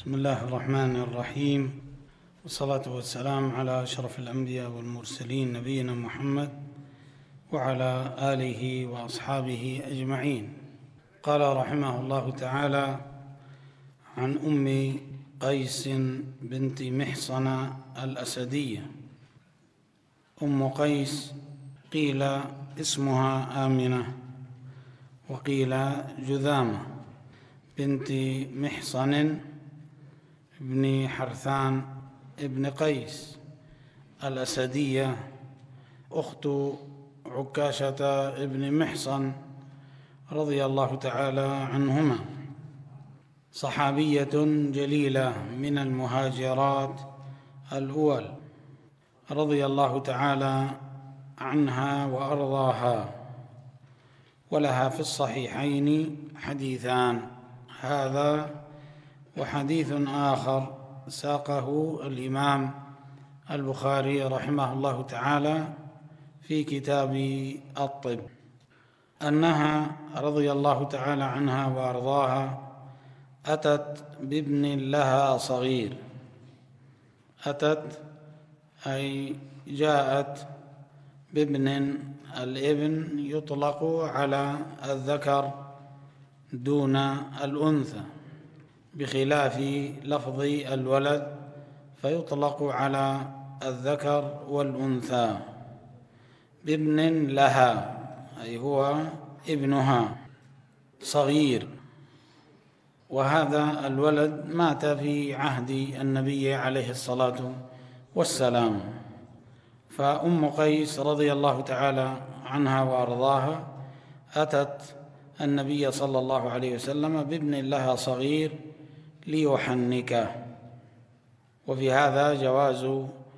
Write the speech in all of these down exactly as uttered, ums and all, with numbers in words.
بسم الله الرحمن الرحيم، والصلاة والسلام على أشرف الأنبياء والمرسلين نبينا محمد وعلى آله وأصحابه أجمعين. قال رحمه الله تعالى: عن أم قيس بنت محصن الأسدية. أم قيس قيل اسمها آمنة وقيل جذامة بنت محصن ابن حرثان ابن قيس الأسدية، أخت عكاشة ابن محصن رضي الله تعالى عنهما، صحابية جليلة من المهاجرات الأول رضي الله تعالى عنها وأرضاها، ولها في الصحيحين حديثان، هذا وحديث آخر ساقه الإمام البخاري رحمه الله تعالى في كتاب الطب، أنها رضي الله تعالى عنها وأرضاها أتت بابن لها صغير. أتت أي جاءت بابن، الابن يطلق على الذكر دون الأنثى، بخلاف لفظ الولد فيطلق على الذكر والأنثى. بابن لها أي هو ابنها صغير، وهذا الولد مات في عهد النبي عليه الصلاة والسلام. فأم قيس رضي الله تعالى عنها وأرضاها أتت النبي صلى الله عليه وسلم بابن لها صغير ليحنكه، وفي هذا جواز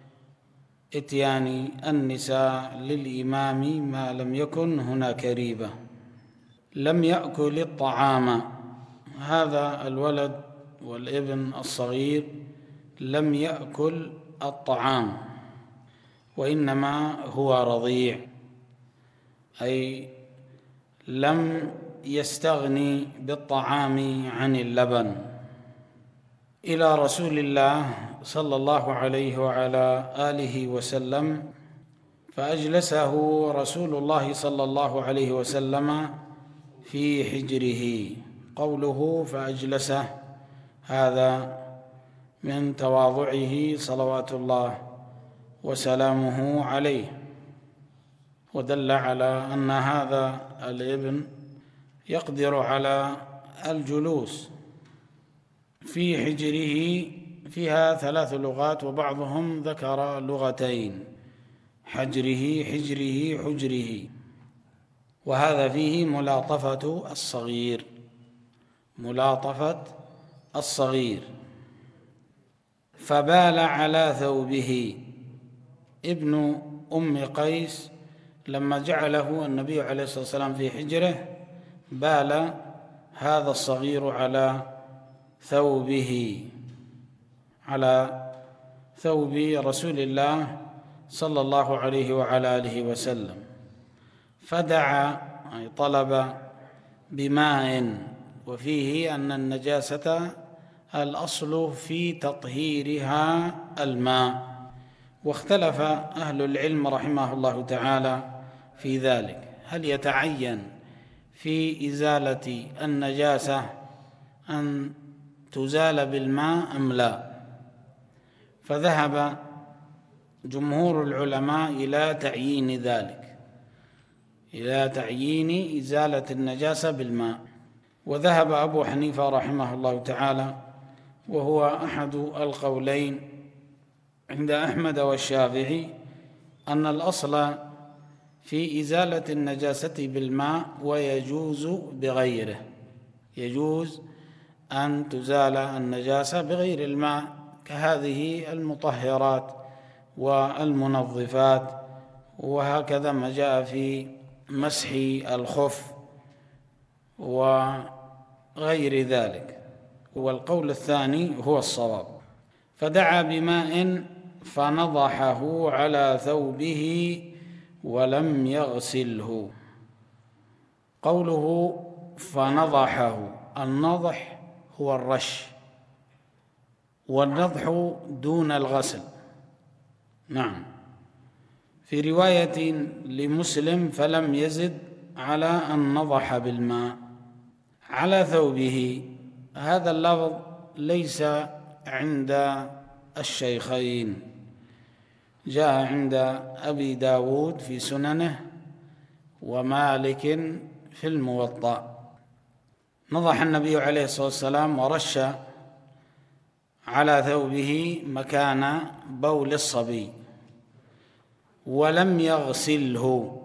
إتيان النساء للإمام ما لم يكن هناك ريبة. لم يأكل الطعام، هذا الولد والابن الصغير لم يأكل الطعام، وإنما هو رضيع، أي لم يستغني بالطعام عن اللبن. إلى رسول الله صلى الله عليه وعلى آله وسلم، فأجلسه رسول الله صلى الله عليه وسلم في حجره. قوله فأجلسه هذا من تواضعه صلوات الله وسلامه عليه، ودل على أن هذا الابن يقدر على الجلوس في حجره. فيها ثلاث لغات، وبعضهم ذكر لغتين: حجره، حجره، حجره، وهذا فيه ملاطفة الصغير، ملاطفة الصغير. فبال على ثوبه. ابن أم قيس لما جعله النبي عليه الصلاة والسلام في حجره بال هذا الصغير على ثوبه، على ثوب رسول الله صلى الله عليه وعلى آله وسلم، فدعا أي طلب بماء. وفيه أن النجاسة الأصل في تطهيرها الماء، واختلف أهل العلم رحمه الله تعالى في ذلك، هل يتعين في إزالة النجاسة أن تزال بالماء أم لا؟ فذهب جمهور العلماء إلى تعيين ذلك، إلى تعيين إزالة النجاسة بالماء. وذهب أبو حنيفة رحمه الله تعالى، وهو أحد القولين عند أحمد والشافعي، أن الأصل في إزالة النجاسة بالماء ويجوز بغيره، يجوز أن تزال النجاسة بغير الماء، كهذه المطهرات والمنظفات، وهكذا ما جاء في مسح الخف وغير ذلك. والقول الثاني هو الصواب. فدعا بماء فنضحه على ثوبه ولم يغسله. قوله فنضحه، النضح هو الرش، والنضح دون الغسل. نعم. في رواية لمسلم فلم يزد على أن نضح بالماء على ثوبه. هذا اللفظ ليس عند الشيخين، جاء عند أبي داود في سننه ومالك في الموطأ. نضح النبي عليه الصلاة والسلام ورش على ثوبه مكان بول الصبي ولم يغسله.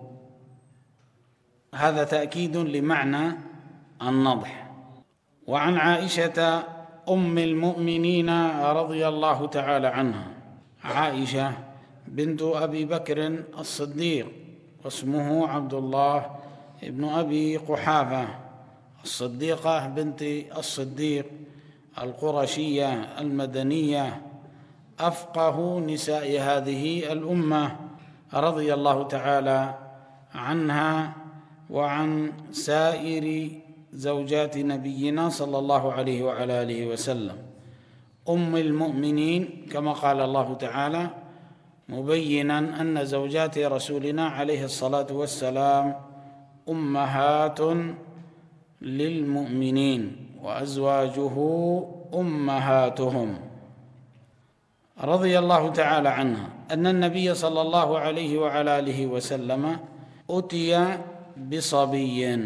هذا تأكيد لمعنى النضح. وعن عائشة أم المؤمنين رضي الله تعالى عنها، عائشة بنت أبي بكر الصديق واسمه عبد الله ابن أبي قحافة، الصديقة بنت الصديق القرشية المدنية، أفقه نساء هذه الأمة رضي الله تعالى عنها وعن سائر زوجات نبينا صلى الله عليه وعلى آله وسلم. أم المؤمنين كما قال الله تعالى مبينا أن زوجات رسولنا عليه الصلاة والسلام أمهات للمؤمنين وأزواجه أمهاتهم. رضي الله تعالى عنها أن النبي صلى الله عليه وعلى آله وسلم أتي بصبي،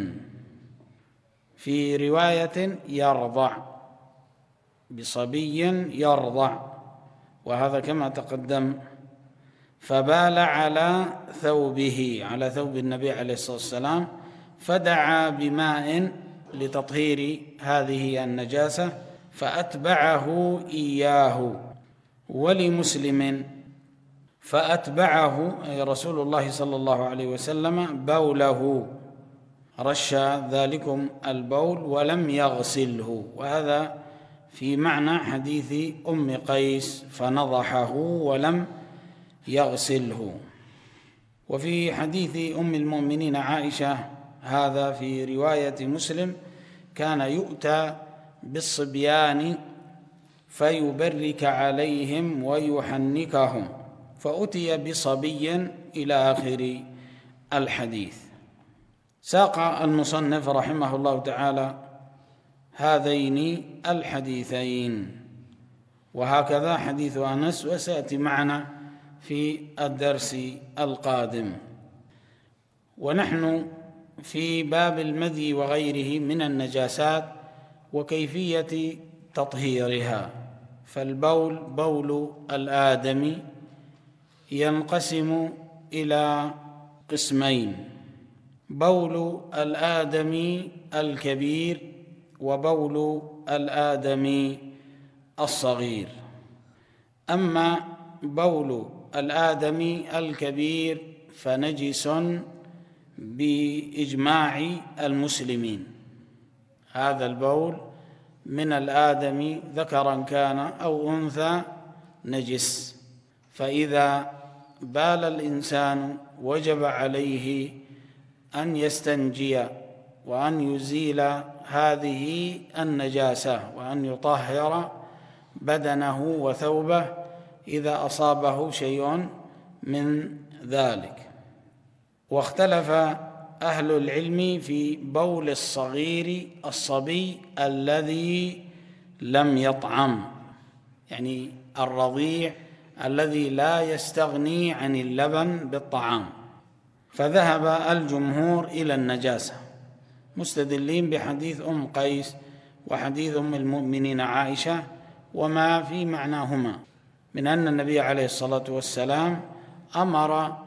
في رواية يرضع، بصبي يرضع، وهذا كما تقدم، فبال على ثوبه، على ثوب النبي عليه الصلاة والسلام، فدعا بماء لتطهير هذه النجاسة فأتبعه إياه. ولمسلم فأتبعه أي رسول الله صلى الله عليه وسلم بوله، رش ذلكم البول ولم يغسله، وهذا في معنى حديث أم قيس فنضحه ولم يغسله. وفي حديث أم المؤمنين عائشة هذا في رواية مسلم كان يؤتى بالصبيان فيبرك عليهم ويحنكهم، فأتي بصبي إلى آخر الحديث. ساق المصنف رحمه الله تعالى هذين الحديثين، وهكذا حديث أنس، وسيأتي معنا في الدرس القادم. ونحن في باب المذي وغيره من النجاسات وكيفية تطهيرها. فالبول بول الآدمي ينقسم إلى قسمين: بول الآدمي الكبير وبول الآدمي الصغير. أما بول الآدمي الكبير فنجس بإجماع المسلمين. هذا البول من الآدمي ذكرا كان أو أنثى نجس، فإذا بال الإنسان وجب عليه أن يستنجي وأن يزيل هذه النجاسة وأن يطهر بدنه وثوبه إذا أصابه شيء من ذلك. واختلف أهل العلم في بول الصغير الصبي الذي لم يطعم، يعني الرضيع الذي لا يستغني عن اللبن بالطعام. فذهب الجمهور إلى النجاسة مستدلين بحديث أم قيس وحديث أم المؤمنين عائشة وما في معناهما من أن النبي عليه الصلاة والسلام أمر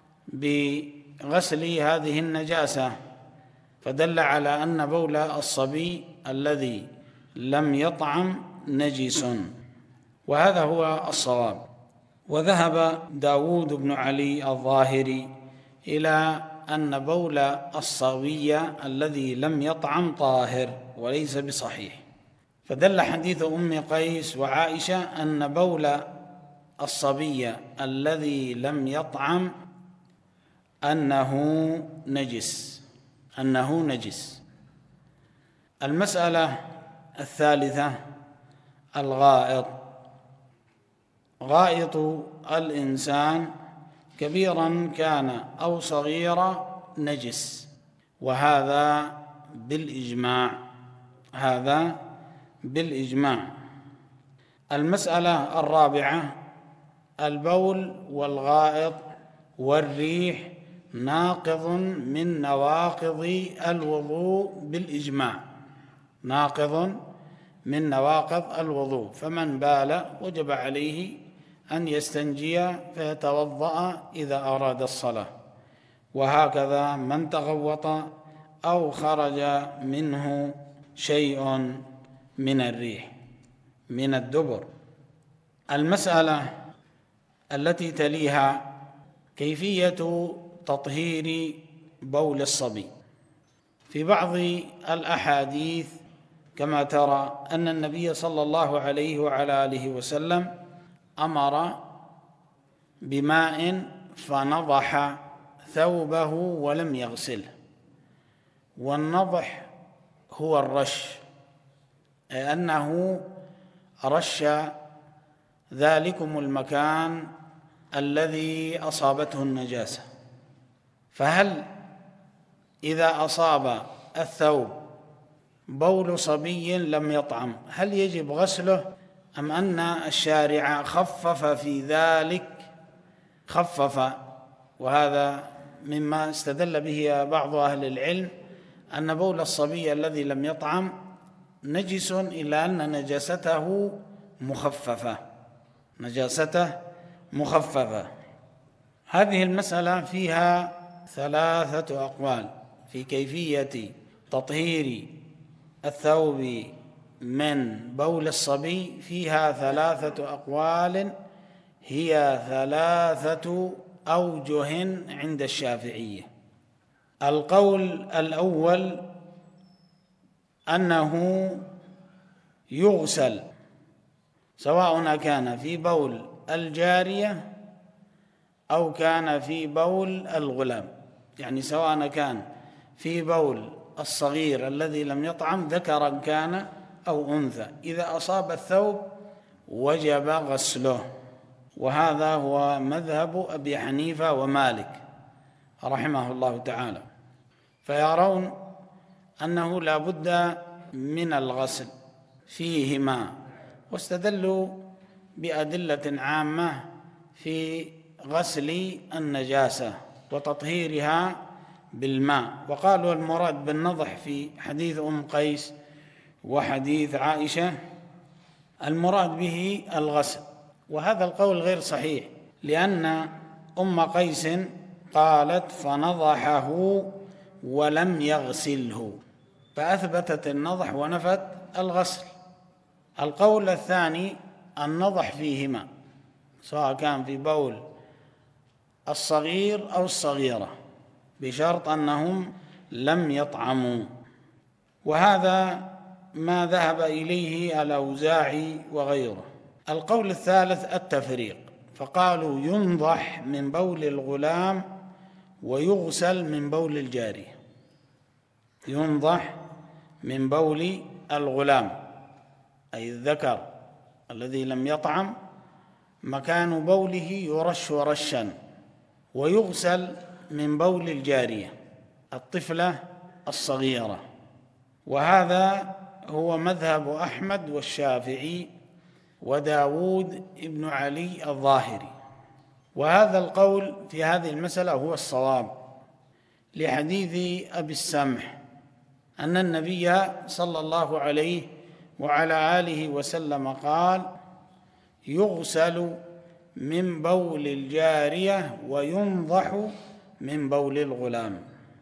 بغسل هذه النجاسة، فدل على أن بول الصبي الذي لم يطعم نجس، وهذا هو الصواب. وذهب داود بن علي الظاهري إلى أن بول الصبي الذي لم يطعم طاهر وليس بصحيح، فدل حديث أم قيس وعائشة أن بول الصبي الذي لم يطعم أنه نجس أنه نجس. المسألة الثالثة الغائط. غائط الإنسان كبيرا كان أو صغيرا نجس، وهذا بالإجماع، هذا بالإجماع. المسألة الرابعة: البول والغائط والريح ناقض من نواقض الوضوء بالإجماع، ناقض من نواقض الوضوء، فمن بال وجب عليه أن يستنجي فيتوضأ إذا أراد الصلاة، وهكذا من تغوط أو خرج منه شيء من الريح من الدبر. المسألة التي تليها: كيفية تطهير بول الصبي. في بعض الأحاديث كما ترى أن النبي صلى الله عليه وعلى آله وسلم أمر بماء فنضح ثوبه ولم يغسله، والنضح هو الرش، أي أنه رش ذلكم المكان الذي أصابته النجاسة. فهل إذا أصاب الثوب بول صبي لم يطعم هل يجب غسله، أم أن الشارع خفف في ذلك، خفف، وهذا مما استدل به بعض أهل العلم أن بول الصبي الذي لم يطعم نجس، إلا أن نجاسته مخففة، نجاسته مخففة. هذه المسألة فيها ثلاثة أقوال في كيفية تطهير الثوب من بول الصبي، فيها ثلاثة أقوال، هي ثلاثة أوجه عند الشافعية. القول الأول أنه يغسل سواء كان في بول الجارية أو كان في بول الغلام، يعني سواء كان في بول الصغير الذي لم يطعم ذكرا كان أو أنثى، إذا أصاب الثوب وجب غسله، وهذا هو مذهب أبي حنيفة ومالك رحمه الله تعالى، فيرون أنه لا بد من الغسل فيهما، واستدلوا بأدلة عامة في غسل النجاسة وتطهيرها بالماء، وقالوا المراد بالنضح في حديث أم قيس وحديث عائشة المراد به الغسل، وهذا القول غير صحيح، لأن أم قيس قالت فنضحه ولم يغسله، فأثبتت النضح ونفت الغسل. القول الثاني النضح فيهما، سواء كان في بول الصغير أو الصغيرة، بشرط أنهم لم يطعموا، وهذا ما ذهب إليه الأوزاعي وغيره. القول الثالث التفريق، فقالوا ينضح من بول الغلام ويغسل من بول الجارية، ينضح من بول الغلام أي الذكر الذي لم يطعم، مكان بوله يرش رشا، ويغسل من بول الجارية الطفلة الصغيرة، وهذا هو مذهب أحمد والشافعي وداود ابن علي الظاهري، وهذا القول في هذه المسألة هو الصواب، لحديث أبي السمح أن النبي صلى الله عليه وعلى آله وسلم قال يغسل من بول الجارية وينضح من بول الغلام.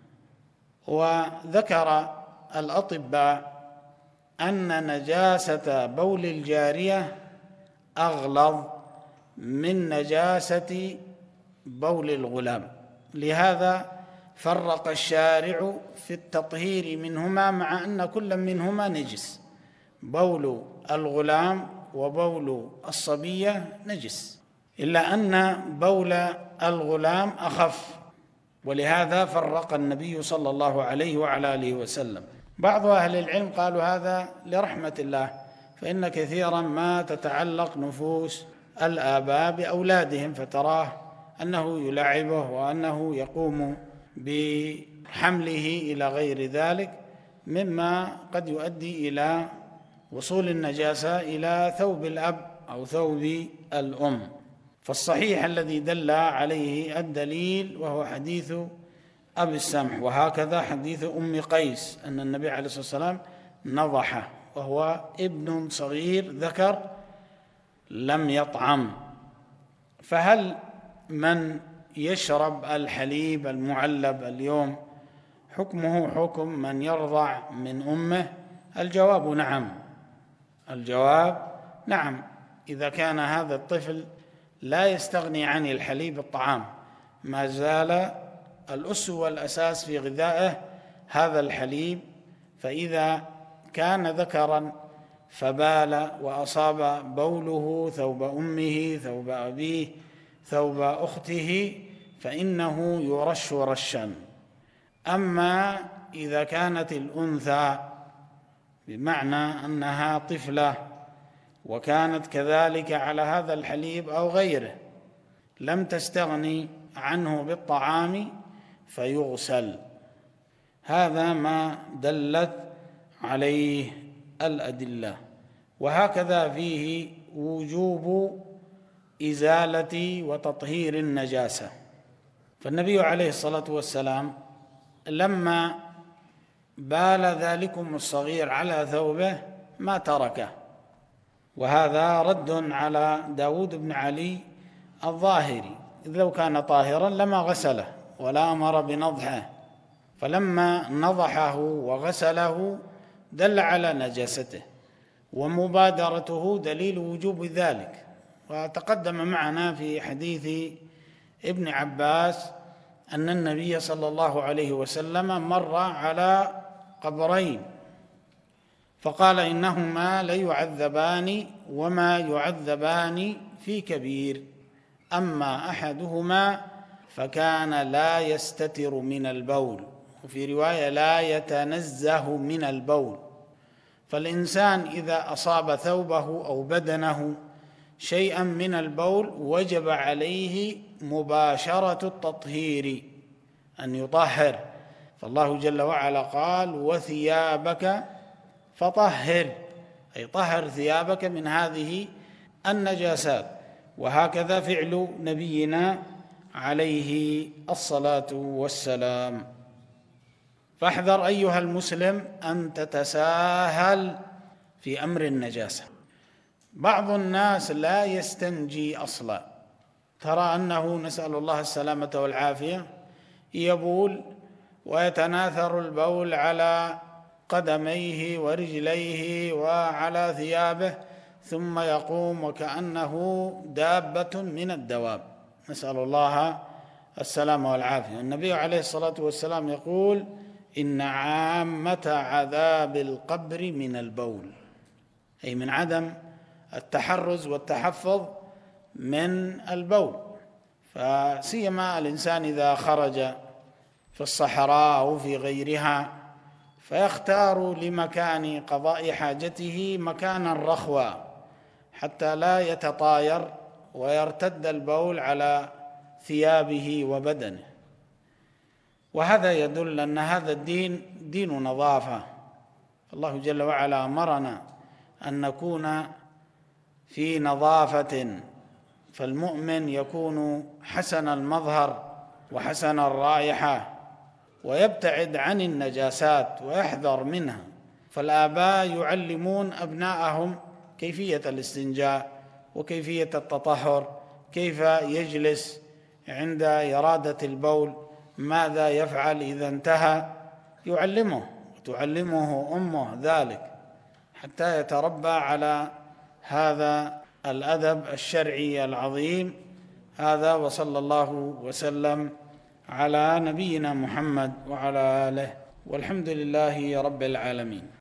وذكر الأطباء أن نجاسة بول الجارية أغلظ من نجاسة بول الغلام، لهذا فرق الشارع في التطهير منهما، مع أن كل منهما نجس، بول الغلام وبول الصبية نجس، إلا أن بول الغلام أخف، ولهذا فرق النبي صلى الله عليه وعلى آله وسلم. بعض أهل العلم قالوا هذا لرحمة الله، فإن كثيرا ما تتعلق نفوس الآباء بأولادهم، فتراه أنه يلعبه وأنه يقوم بحمله إلى غير ذلك، مما قد يؤدي إلى وصول النجاسة إلى ثوب الأب أو ثوب الأم. فالصحيح الذي دل عليه الدليل وهو حديث أبي السمح، وهكذا حديث أم قيس أن النبي عليه الصلاة والسلام نضحه وهو ابن صغير ذكر لم يطعم. فهل من يشرب الحليب المعلب اليوم حكمه حكم من يرضع من أمه؟ الجواب نعم. الجواب نعم، إذا كان هذا الطفل لا يستغني عن الحليب الطعام، ما زال الأس والأساس في غذائه هذا الحليب، فإذا كان ذكرا فبال وأصاب بوله ثوب أمه ثوب أبيه ثوب أخته فإنه يرش رشا. أما إذا كانت الأنثى بمعنى أنها طفلة وكانت كذلك على هذا الحليب أو غيره لم تستغني عنه بالطعام فيغسل. هذا ما دلت عليه الأدلة. وهكذا فيه وجوب إزالة وتطهير النجاسة. فالنبي عليه الصلاة والسلام لما بال ذلكم الصغير على ثوبه ما تركه، وهذا رد على داود بن علي الظاهري، إذ لو كان طاهرا لما غسله ولا أمر بنضحه، فلما نضحه وغسله دل على نجاسته، ومبادرته دليل وجوب ذلك. وتقدم معنا في حديث ابن عباس أن النبي صلى الله عليه وسلم مر على قبرين فقال إنهما ليعذبان وما يعذبان في كبير، أما أحدهما فكان لا يستتر من البول، وفي رواية لا يتنزه من البول. فالإنسان إذا أصاب ثوبه أو بدنه شيئا من البول وجب عليه مباشرة التطهير، أن يطهر. فالله جل وعلا قال وثيابك فطهر، أي طهر ثيابك من هذه النجاسات. وهكذا فعل نبينا عليه الصلاة والسلام. فاحذر أيها المسلم أن تتساهل في أمر النجاسة. بعض الناس لا يستنجي أصلا، ترى أنه نسأل الله السلامة والعافية يبول ويتناثر البول على قدميه ورجليه وعلى ثيابه ثم يقوم وكأنه دابة من الدواب، نسأل الله السلامة والعافية. النبي عليه الصلاة والسلام يقول إن عامة عذاب القبر من البول، أي من عدم التحرز والتحفظ من البول. فسيما الإنسان إذا خرج في الصحراء أو في غيرها فيختار لمكان قضاء حاجته مكانا رخوا حتى لا يتطاير ويرتد البول على ثيابه وبدنه. وهذا يدل أن هذا الدين دين نظافة. الله جل وعلا أمرنا أن نكون في نظافة، فالمؤمن يكون حسن المظهر وحسن الرائحة ويبتعد عن النجاسات ويحذر منها. فالآباء يعلمون أبناءهم كيفية الاستنجاء وكيفية التطهر، كيف يجلس عند إرادة البول، ماذا يفعل إذا انتهى، يعلمه وتعلمه أمه ذلك حتى يتربى على هذا الأدب الشرعي العظيم. هذا وصلى الله وسلم على نبينا محمد وعلى آله، والحمد لله رب العالمين.